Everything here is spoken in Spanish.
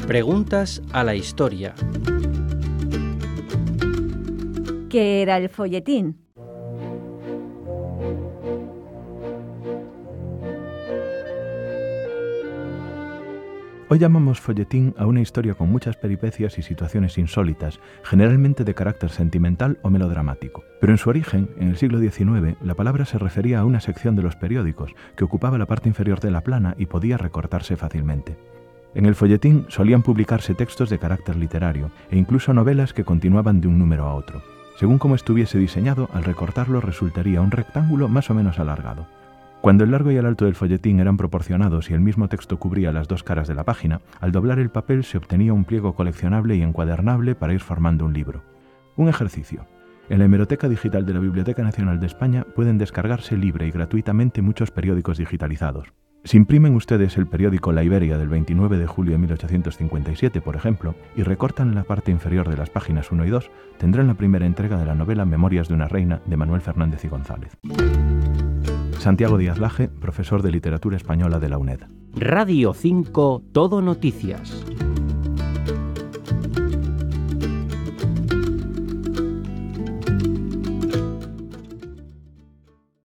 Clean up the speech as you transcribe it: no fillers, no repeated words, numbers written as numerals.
Preguntas a la historia. ¿Qué era el folletín? Hoy llamamos folletín a una historia con muchas peripecias y situaciones insólitas, generalmente de carácter sentimental o melodramático. Pero en su origen, en el siglo XIX, la palabra se refería a una sección de los periódicos que ocupaba la parte inferior de la plana y podía recortarse fácilmente. En el folletín solían publicarse textos de carácter literario e incluso novelas que continuaban de un número a otro. Según cómo estuviese diseñado, al recortarlo resultaría un rectángulo más o menos alargado. Cuando el largo y el alto del folletín eran proporcionados y el mismo texto cubría las dos caras de la página, al doblar el papel se obtenía un pliego coleccionable y encuadernable para ir formando un libro. Un ejercicio. En la hemeroteca digital de la Biblioteca Nacional de España pueden descargarse libre y gratuitamente muchos periódicos digitalizados. Si imprimen ustedes el periódico La Iberia del 29 de julio de 1857, por ejemplo, y recortan la parte inferior de las páginas 1 y 2, tendrán la primera entrega de la novela Memorias de una reina de Manuel Fernández y González. Santiago Díaz Laje, profesor de Literatura Española de la UNED. Radio 5 Todo Noticias.